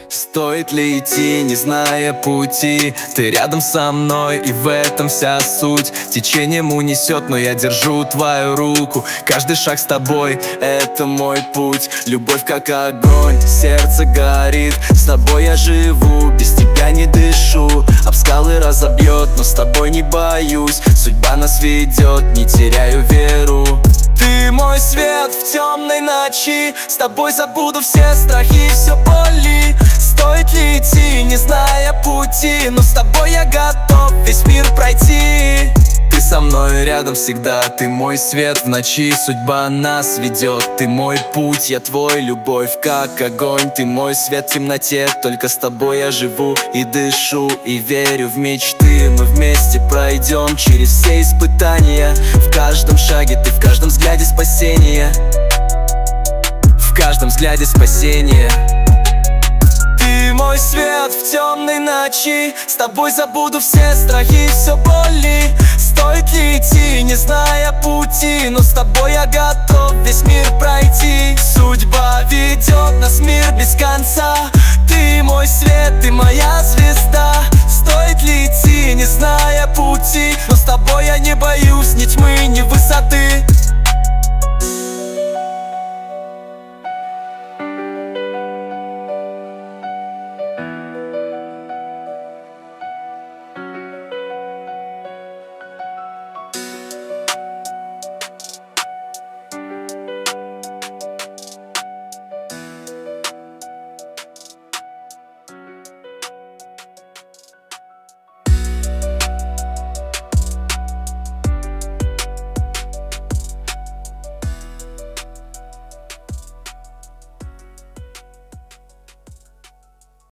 Стоит ли идти, не зная пути? Ты рядом со мной, и в этом вся суть. Течением унесет, но я держу твою руку. Каждый шаг с тобой — это мой путь. Любовь как огонь, сердце горит. С тобой я живу, без тебя не дышу. Об скалы разобьет, но с тобой не боюсь. Судьба нас ведет, не теряю веру. Ты мой свет в темной ночи. С тобой забуду все страхи и все боли. Стоит ли идти, не зная пути? Но с тобой я готов весь мир пройти. Ты со мной рядом всегда, ты мой свет в ночи. Судьба нас ведет, ты мой путь, я твой. Любовь как огонь, ты мой свет в темноте. Только с тобой я живу и дышу, и верю в мечты. Мы вместе пройдем через все испытания. В каждом шаге ты, в каждом взгляде спасение. В каждом взгляде спасение. Ты мой свет в темной ночи. С тобой забуду все страхи и все боли. Стоит ли идти, не зная пути? Но с тобой я готов весь мир пройти. Судьба ведет нас в мир без конца. Ты мой свет, ты моя звезда. Стоит ли идти, не зная пути? Но с тобой я не боюсь ни тьмы, ни высоты.